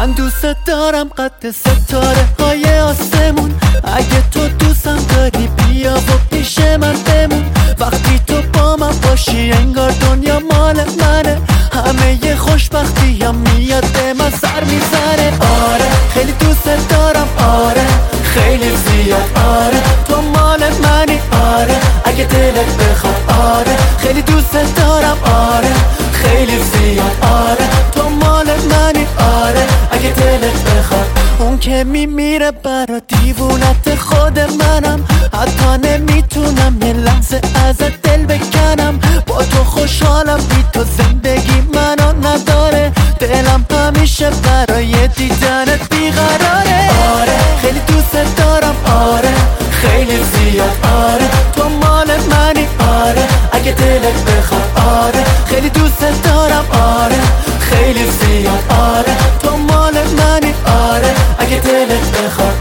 من دوست دارم قد ستاره های آسمون. اگه تو دوستم داری بیا و پیش من بمون. وقتی تو با من باشی انگار دنیا مال منه. همه خوشبختی هم میاد به من سر میزنه. آره خیلی دوست دارم، آره خیلی زیاد، آره تو مال منی، آره اگه دلت بخواد، آره خیلی دوست دارم، آره خیلی زیاد، آره تو مال منی، آره اگه دلت بخواد. اون که میمیره برا دیوونت خود منم. حتی نمیتونم یه لحظه ازت دل بکنم. با تو خوشحالم، بی تو زندگی منو نداره. دلم همیشه برای دیدنت بیقراره. آره خیلی دوست دارم، آره خیلی زیاد، آره تو مال منی، آره اگه دلت بخواد، آره خیلی دوست دارم، آره خیلی زیاد، آره تو مال منی، آره اگه دلت بخواد.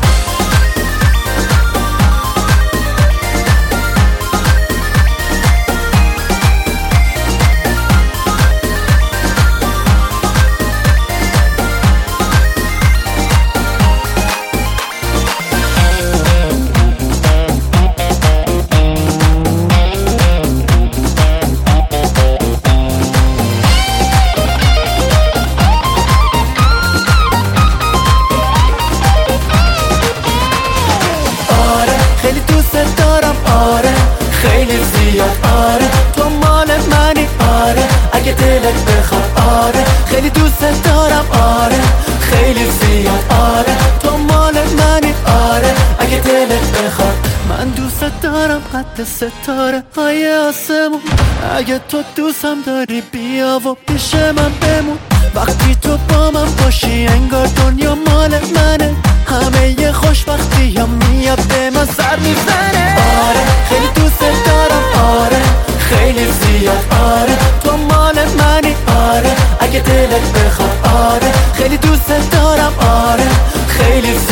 خیلی دوست دارم، آره خیلی زیاد، آره تو مال منی، آره اگه دلت بخواد، آره خیلی دوست دارم، آره خیلی زیاد، آره تو مال منی، آره اگه دلت بخواد. من دوست دارم قد ستاره های آسمون. اگه تو دوستم داری بیا و پیش من بمون. وقتی تو با من باشی انگار دنیا مال منه. همه خوشبختی هم میاد به من سر میزنه. آره خیلی دوست دارم، آره خیلی زیاد، آره تو مال منی، آره اگه دلت بخواد، آره خیلی دوست دارم، آره خیلی زیاد.